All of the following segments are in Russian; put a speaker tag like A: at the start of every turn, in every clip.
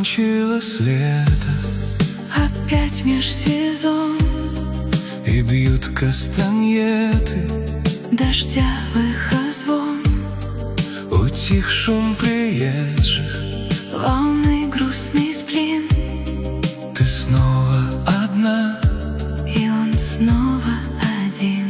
A: Кончилось лето,
B: опять межсезон,
A: и бьют кастаньеты,
B: дождявых звон,
A: утих шум приезжих,
B: волны грустный сплин.
A: ты снова одна,
B: И он снова один.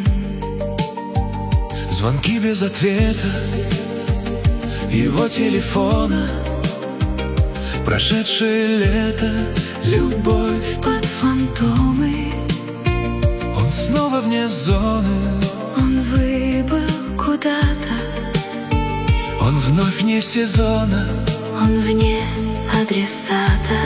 A: звонки без ответа его телефона, прошедшее лето,
B: Любовь под фантомы.
A: он снова вне зоны,
B: Он выбыл куда-то,
A: он вновь вне сезона.
B: он вне адресата.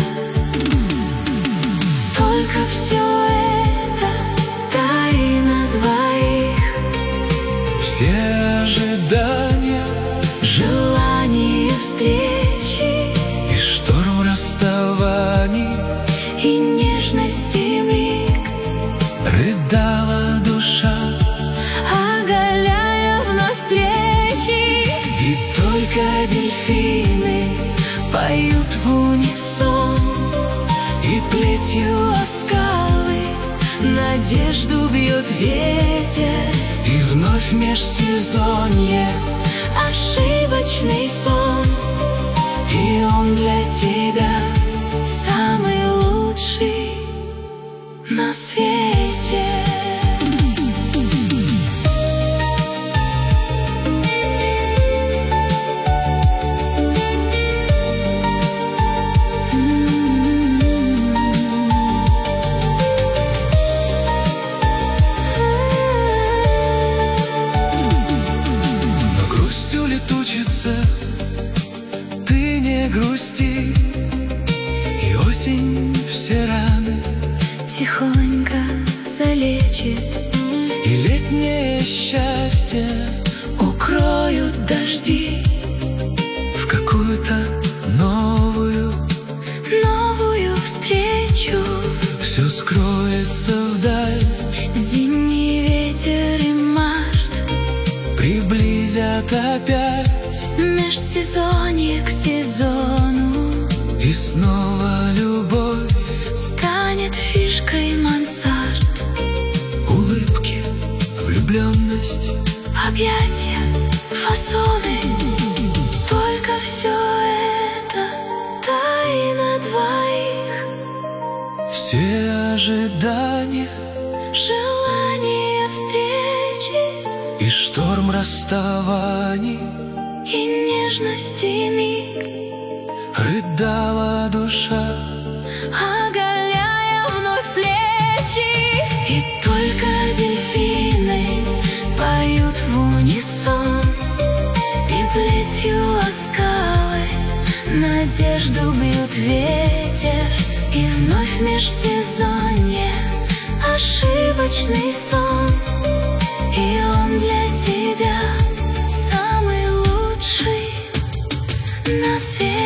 B: Только все это тайна двоих,
A: Все ожидания
B: желание встречи
A: и шторм расставаний,
B: и нежности миг,
A: рыдала душа,
B: оголяя вновь плечи.
A: и
B: Только дельфины поют в унисон,
A: и
B: плетью о скалы надежду бьет ветер.
A: И вновь межсезонье,
B: Ошибочный сон, и он для тебя самый лучший на свете.
A: но грустью летучится, ты не грусти, и осень все раны,
B: Тихонько залечит,
A: и летнее счастье
B: укроют дожди,
A: в какую-то новую
B: встречу.
A: все скроется вдаль,
B: Зимний ветер и март,
A: приблизят опять,
B: межсезонье к сезону,
A: и снова любовь,
B: станет фишкой мансард.
A: улыбки, влюбленность,
B: Объятия, фасоны, только все это тайна двоих,
A: все ожидания
B: желание встречи
A: и шторм расставаний,
B: и нежности миг,
A: рыдала душа,
B: оголяя вновь плечи. И только дельфины поют в унисон, и плетью о скалы надежду бьет ветер. И вновь межсезонье, ошибочный сон, и он для тебя самый лучший на свете.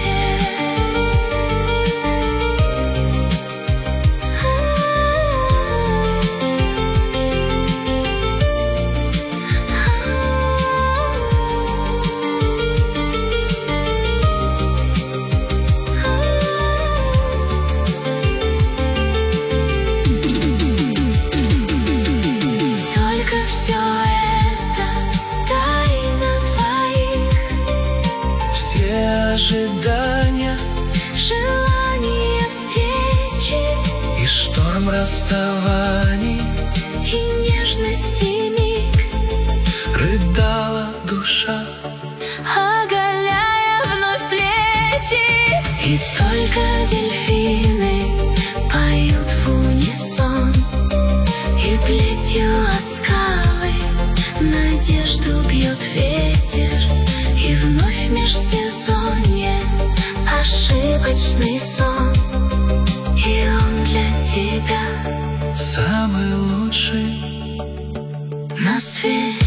B: Только все это тайна твоих,
A: все ожидания
B: желание встречи,
A: и шторм расставаний,
B: и нежности миг,
A: рыдала душа,
B: оголяя вновь плечи. И только дельфины поют в унисон, и плетью о скалы надежду бьет ветер. И вновь межсезонье, ошибочный сон, и он для тебя
A: самый лучший
B: на свете.